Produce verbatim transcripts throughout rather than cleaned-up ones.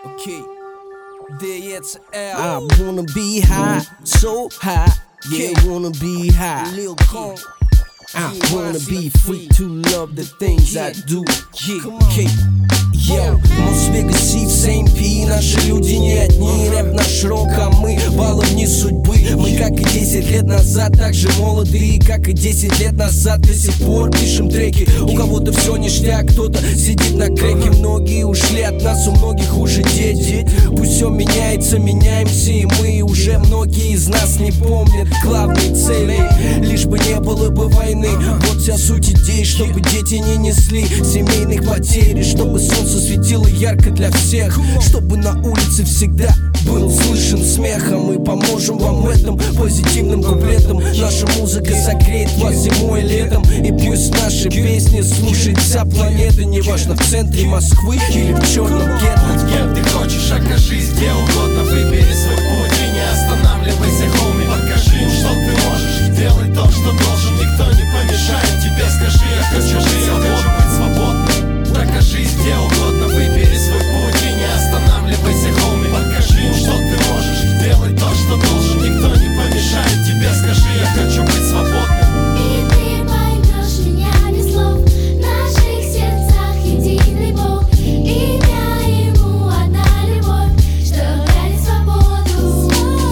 Okay. D H L. I wanna be high, so high. Yeah, I wanna be high. Lil Con. I wanna be free to love the things I do. Yeah, yeah. Мосвегаси в Сэйм Пи. Наши люди не одни. Рэп наш рок, а мы баловни судьбы. Мы как и десять лет назад, так же молодые, как и десять лет назад. До сих пор пишем треки. У кого-то все ништяк, кто-то сидит на креке. Многие ушли от нас, у многих уже дети. Пусть все меняется, меняемся, и мы уже многие из нас не помнят главной цели. Лишь бы не было бы войны. Вот вся суть идей, чтобы дети не несли семейных потерь, и чтобы солнце светило ярко для всех, чтобы на улице всегда был слышен смех. А мы поможем вам этом позитивным куплетом. Наша музыка согреет вас зимой и летом, и пусть наши песни слушает вся планета. Неважно, в центре Москвы или в черном гетто. Кем ты хочешь, окажись где угодно. Выбери свой путь и не останавливайся, хоми. Покажи им, что ты можешь. Делай то, что должен, никто не помешает тебе. Скажи, я хочу жить, я хочу быть свободным. Окажись где угодно. Выбери свой путь и не останавливайся, хоми. Покажи им, что ты можешь. Делай то, что должен, никто не помешает тебе. Скажи, я хочу быть свободным. И ты поймешь меня без слов. В наших сердцах единый Бог. Имя ему одна любовь, что дали свободу.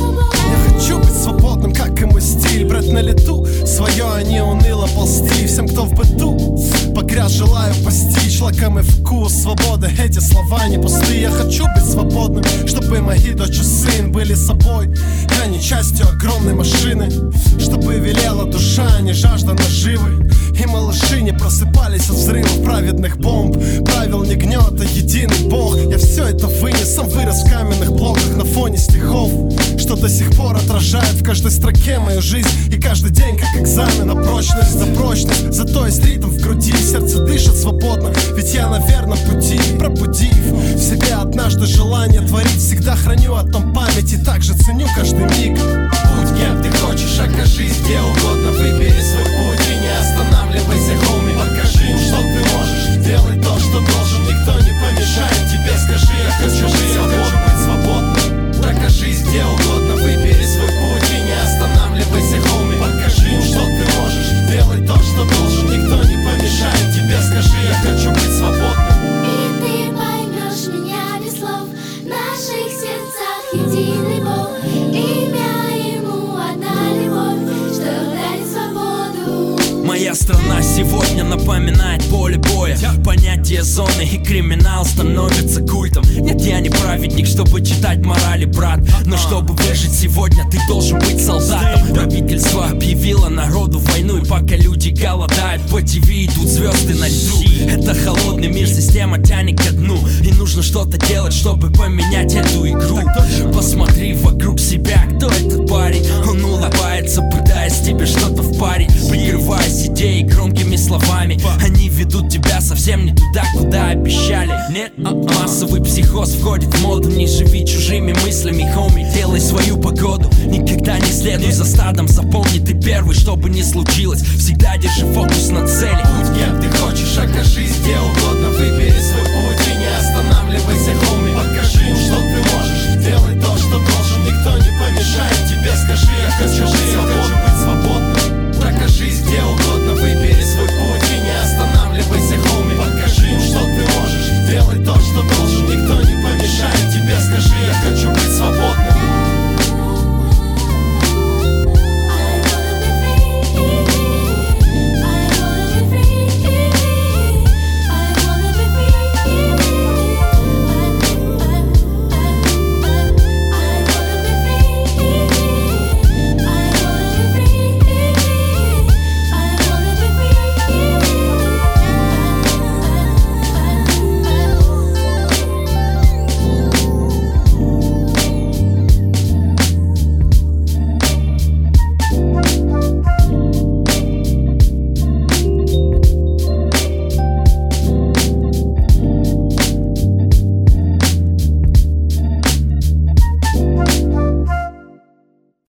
Я хочу быть свободным, как и мой стиль. Брать на лету свое, а не уныло ползти. Всем, кто в быту погряз, желаю постичь лакомый вкус свободы. Эти слова не пустые. Я хочу быть свободным, чтобы мои дочь и сын были собой, а не частью огромной машины. Чтобы велела душа, а не жажда наживы. И малыши не просыпались от взрывов праведных бомб. Правил не гнет, а единый Бог. Я все это вынес, сам вырос в каменных блоках на фоне стихов, что до сих пор отражает в каждой строке мою жизнь. И каждый день как экзамен на прочность, за прочность. Зато есть ритм в груди, сердце дышит свободно. Ведь я на верном пути, пробудив в себе однажды желание творить, всегда храню о том память и также ценю каждый миг. Будь кем ты хочешь, окажись где угодно. Выбери свой путь и не останавливайся, хоми. Покажи им, что ты можешь. Делай то, что должен, никто не помешает тебе. Скажи, я хочу жить, я хочу быть свободным. Окажись где угодно. Выбери свой путь и не останавливайся, хоми. Покажи им, что ты можешь. Делай то, что должен, никто не помешает тебе. Скажи, я хочу быть свободным. И ты поймешь меня без слов. В наших сердцах единый Бог. Имя ему одна любовь, что дали свободу. Моя страна сегодня напоминает поле боя. Понятие зоны и криминал становится культом. Нет, я не праведник, чтобы читать морали, брат. Но чтобы выжить сегодня, ты должен быть солдатом. Правительство объявило народу войну, и пока люди голодают, по ТВ идут звезды на льду. Это холодный мир, система тянет ко дну, и нужно что-то делать, чтобы поменять эту игру. Посмотри вокруг себя, кто этот парень. Он улыбается, пытаясь тебе что-то впарить, прикрываясь идеей громкими словами. Они ведут тебя совсем не туда, куда обещали. Нет, массовый психоз входит в моду. Не живи чужими мыслями, хоми, делай свою погоду. Никогда не следуй за стадом, запомни, ты первый, что бы ни случилось. Всегда держи фокус на цели. Будь кем ты хочешь, окажись где угодно. Выбери свой